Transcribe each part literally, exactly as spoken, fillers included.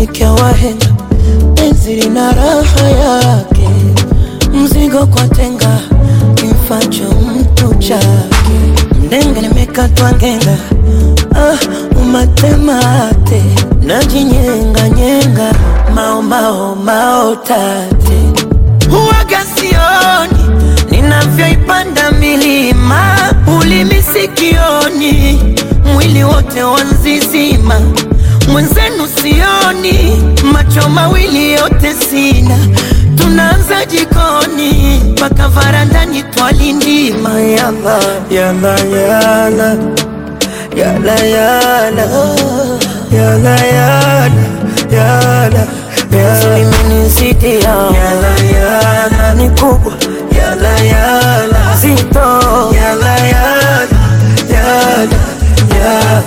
kutumikia wahenga, penzi lina raha yake, mzigo kwa tenga, kimfacho mtu chake. Mdenga nimekatwa ngenga, ah, umatemate, najinyenga nyenga, mao mao mao tate. Huwaga sioni ninavyoipanda milima, ulimi sikioni, mwili wote wanzizima. Mwenzenu sioni, macho mawili yote sina. Tunaanza jikoni, mpaka varandani twalindima. Yala, yala, yala, yala, yala, yala, yala, yala, yala. Limenizidi yala, yala, ni kubwa. Yala, yala, zito. Yala, yala, yala, yala.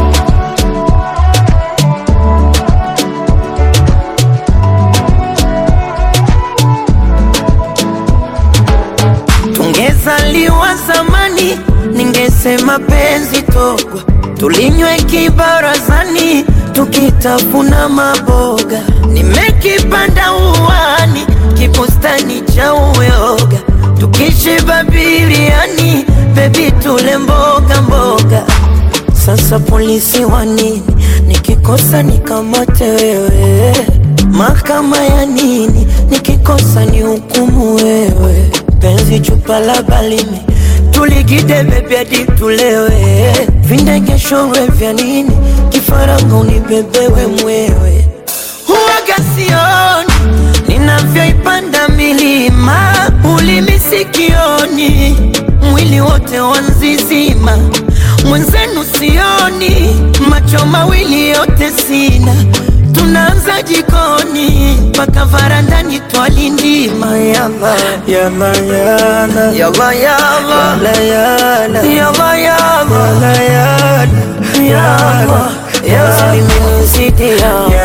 Tungezaliwa zamani, ningesema penzi togwa, tulinywe kibarazani, tukitafuna maboga. Nimekipanda uwani, kibustani cha uyoga, tukishiba biriani, baby tule mboga mboga. Sasa polisi wanini, nikikosa nikamate wewe? Mahakama ya nini, nikikosa ni hukumu wewe? Penzi chupa la balimi, tuligide bebe hadi tulewe. Vindege shorwe vya nini, kifaranga unibebewe mwewe. Huwaga sioni ninavyoipanda milima, ulimi sikioni, mwili wote wanzizima. Mwenzenu sioni, macho mawili yote sina. Tunaanza jikoni, mpaka varandani twalindima. Yala, yala, yala, yala, yala, yala, yala, yala, yala, yala, yala. Limenizidi yala.